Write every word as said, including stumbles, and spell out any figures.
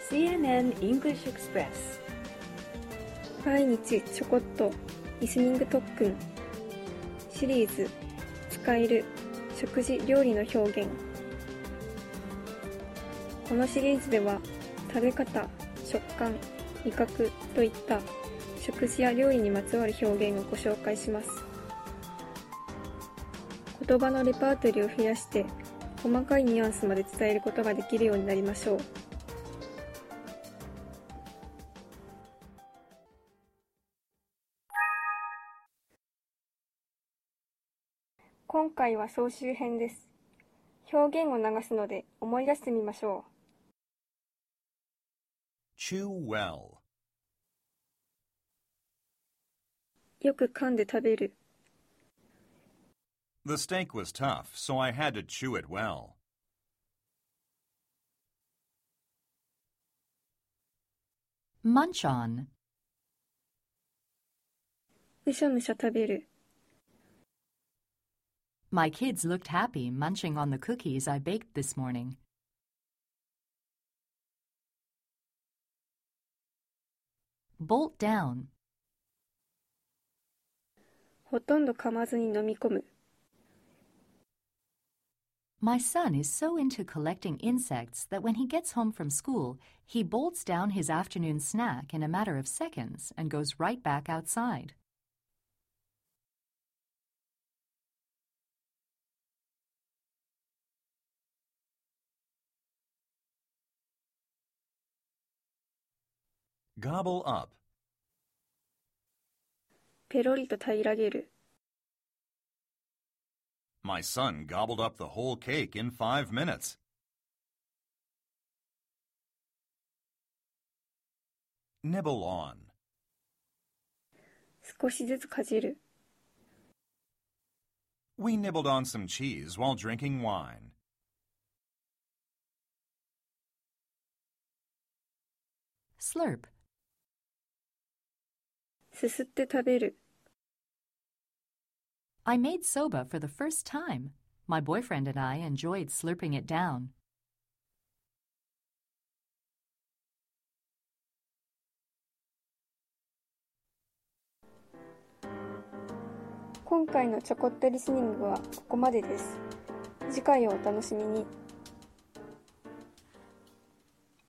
シーエヌエヌ English Express 毎日ちょこっとリスニング特訓シリーズ使える食事料理の表現。このシリーズでは食べ方、食感、味覚といった食事や料理にまつわる表現をご紹介します。言葉のレパートリーを増やして細かいニュアンスまで伝えることができるようになりましょう。今回は総集編です。表現を流すので思い出してみましょう。 Chew well. よく噛んで食べる。 The steak was tough, so I had to chew it well. Munch on. むしゃむしゃ食べる。 My kids looked happy munching on the cookies I baked this morning. Bolt down. ほとんど噛まずに飲み込む。 My son is so into collecting insects that when he gets home from school, he bolts down his afternoon snack in a matter of seconds and goes right back outside. Gobble up. ペロリと平らげる。 My son gobbled up the whole cake in five minutes. Nibble on. 少しずつかじる。 We nibbled on some cheese while drinking wine. Slurp. すすって食べる。 I made soba for the first time. My boyfriend and I enjoyed slurping it down. 今回のちょこっとリスニングはここまでです。次回をお楽しみに。